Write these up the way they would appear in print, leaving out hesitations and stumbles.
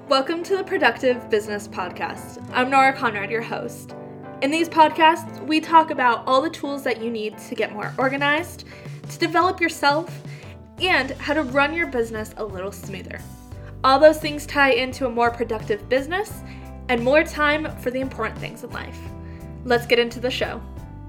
Welcome to the Productive Business Podcast. I'm Nora Conrad, your host. In these podcasts, we talk about all the tools that you need to get more organized, to develop yourself, and how to run your business a little smoother. All those things tie into a more productive business and more time for the important things in life. Let's get into the show.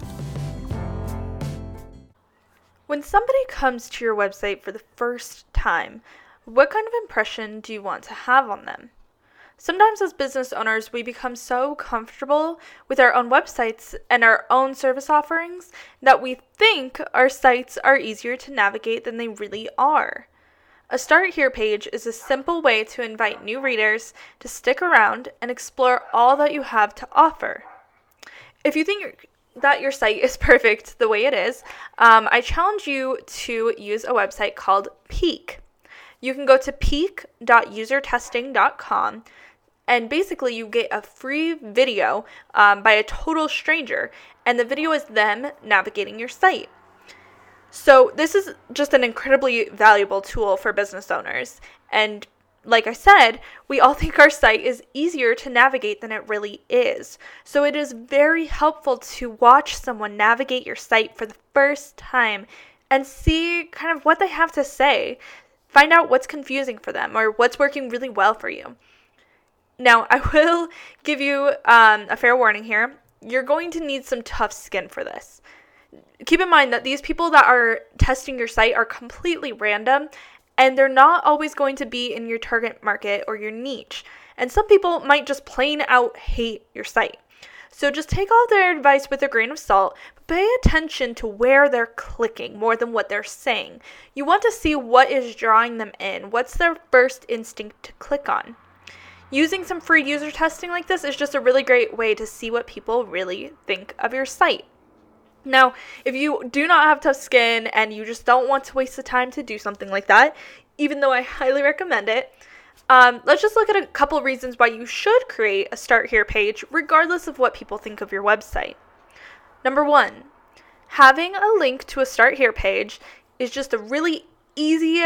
When somebody comes to your website for the first time, what kind of impression do you want to have on them? Sometimes as business owners, we become so comfortable with our own websites and our own service offerings that we think our sites are easier to navigate than they really are. A Start Here page is a simple way to invite new readers to stick around and explore all that you have to offer. If you think that your site is perfect the way it is, I challenge you to use a website called Peak. You can go to peak.usertesting.com, and basically you get a free video by a total stranger, and the video is them navigating your site. So this is just an incredibly valuable tool for business owners, and like I said, we all think our site is easier to navigate than it really is. So it is very helpful to watch someone navigate your site for the first time and see kind of what they have to say. Find out what's confusing for them or what's working really well for you. Now, I will give you a fair warning here. You're going to need some tough skin for this. Keep in mind that these people that are testing your site are completely random, and they're not always going to be in your target market or your niche. And some people might just plain out hate your site. So just take all their advice with a grain of salt, but pay attention to where they're clicking more than what they're saying. You want to see what is drawing them in. What's their first instinct to click on? Using some free user testing like this is just a really great way to see what people really think of your site. Now, if you do not have tough skin and you just don't want to waste the time to do something like that, even though I highly recommend it, let's just look at a couple reasons why you should create a Start Here page regardless of what people think of your website. Number one, having a link to a Start Here page is just a really easy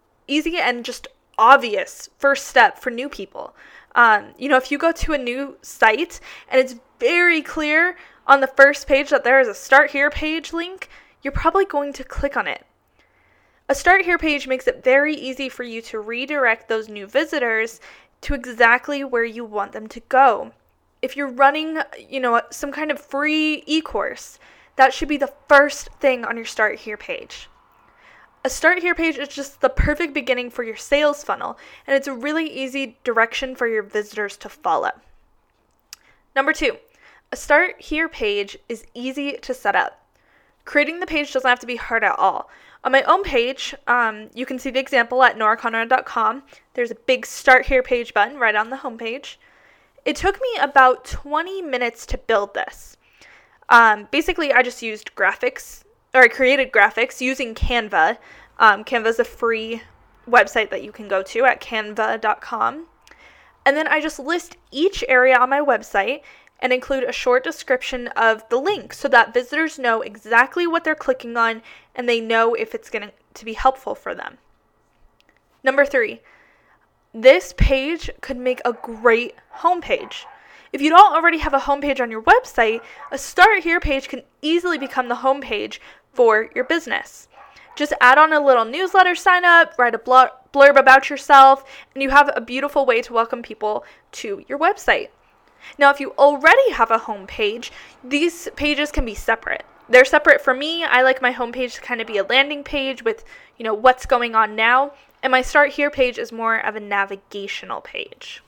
and just obvious first step for new people. If you go to a new site and it's very clear on the first page that there is a Start Here page link, you're probably going to click on it. A Start Here page makes it very easy for you to redirect those new visitors to exactly where you want them to go. If you're running, some kind of free e-course, that should be the first thing on your Start Here page. A Start Here page is just the perfect beginning for your sales funnel, and it's a really easy direction for your visitors to follow. Number two, a Start Here page is easy to set up. Creating the page doesn't have to be hard at all. On my own page, you can see the example at noraconrad.com. There's a big Start Here page button right on the homepage. It took me about 20 minutes to build this. Basically, I just used I created graphics using Canva. Canva is a free website that you can go to at canva.com. And then I just list each area on my website and include a short description of the link so that visitors know exactly what they're clicking on and they know if it's going to be helpful for them. Number three, this page could make a great homepage. If you don't already have a homepage on your website, a Start Here page can easily become the homepage for your business. Just add on a little newsletter sign up, write a blurb about yourself, and you have a beautiful way to welcome people to your website. Now, if you already have a homepage, these pages can be separate. They're separate for me. I like my homepage to kind of be a landing page with, what's going on now, and my Start Here page is more of a navigational page.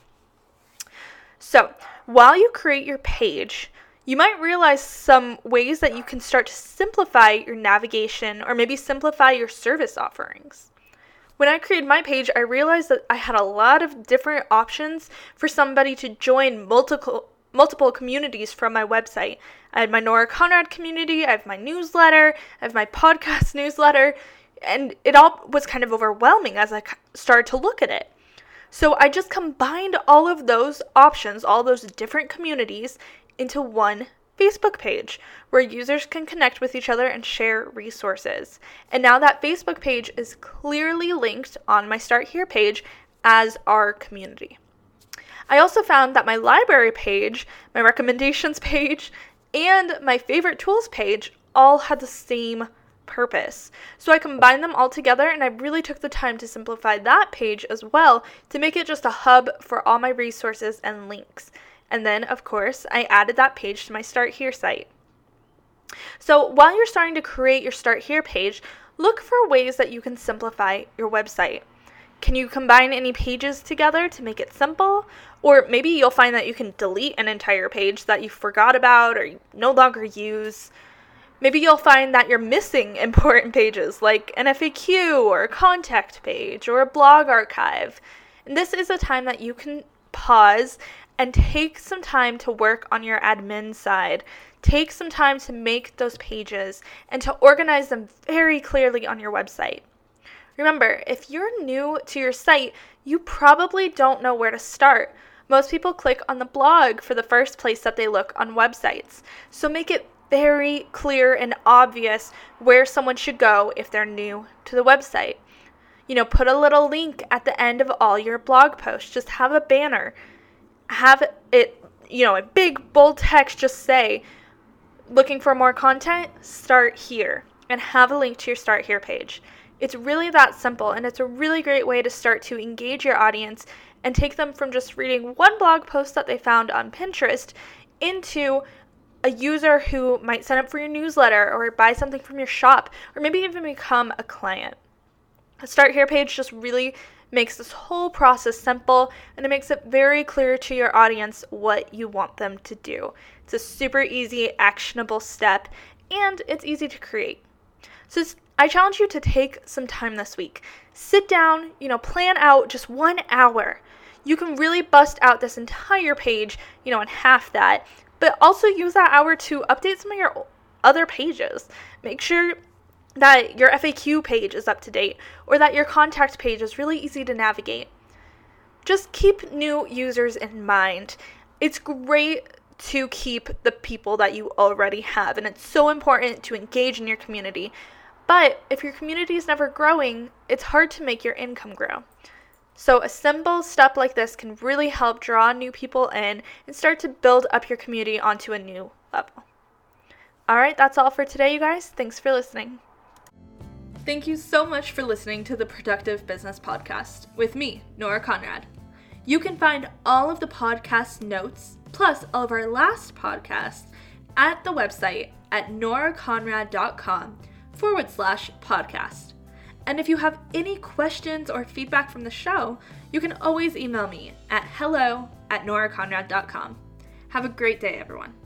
So, while you create your page, you might realize some ways that you can start to simplify your navigation or maybe simplify your service offerings. When I created my page, I realized that I had a lot of different options for somebody to join multiple communities from my website. I had my Nora Conrad community, I have my newsletter, I have my podcast newsletter, and it all was kind of overwhelming as I started to look at it. So I just combined all of those options, all those different communities, into one Facebook page where users can connect with each other and share resources. And now that Facebook page is clearly linked on my Start Here page as our community. I also found that my library page, my recommendations page, and my favorite tools page all had the same purpose. So I combined them all together, and I really took the time to simplify that page as well to make it just a hub for all my resources and links. And then, of course, I added that page to my Start Here site. So while you're starting to create your Start Here page, look for ways that you can simplify your website. Can you combine any pages together to make it simple? Or maybe you'll find that you can delete an entire page that you forgot about or you no longer use. Maybe you'll find that you're missing important pages like an FAQ or a contact page or a blog archive. And this is a time that you can pause and take some time to work on your admin side. Take some time to make those pages and to organize them very clearly on your website. Remember, if you're new to your site, you probably don't know where to start. Most people click on the blog for the first place that they look on websites. So make it very clear and obvious where someone should go if they're new to the website. Put a little link at the end of all your blog posts. Just have a banner. Have it, a big bold text, just say, looking for more content, start here, and have a link to your Start Here page. It's really that simple, and it's a really great way to start to engage your audience and take them from just reading one blog post that they found on Pinterest into a user who might sign up for your newsletter or buy something from your shop or maybe even become a client. A Start Here page just really makes this whole process simple, and it makes it very clear to your audience what you want them to do. It's a super easy, actionable step, and it's easy to create. So I challenge you to take some time this week. Sit down, plan out just 1 hour. You can really bust out this entire page, in half that, but also use that hour to update some of your other pages. Make sure that your FAQ page is up to date or that your contact page is really easy to navigate. Just keep new users in mind. It's great to keep the people that you already have, and it's so important to engage in your community. But if your community is never growing, it's hard to make your income grow. So a simple step like this can really help draw new people in and start to build up your community onto a new level. All right, that's all for today, you guys. Thanks for listening. Thank you so much for listening to the Productive Business Podcast with me, Nora Conrad. You can find all of the podcast notes, plus all of our last podcasts, at the website at noraconrad.com/podcast. And if you have any questions or feedback from the show, you can always email me at hello@noraconrad.com. Have a great day, everyone.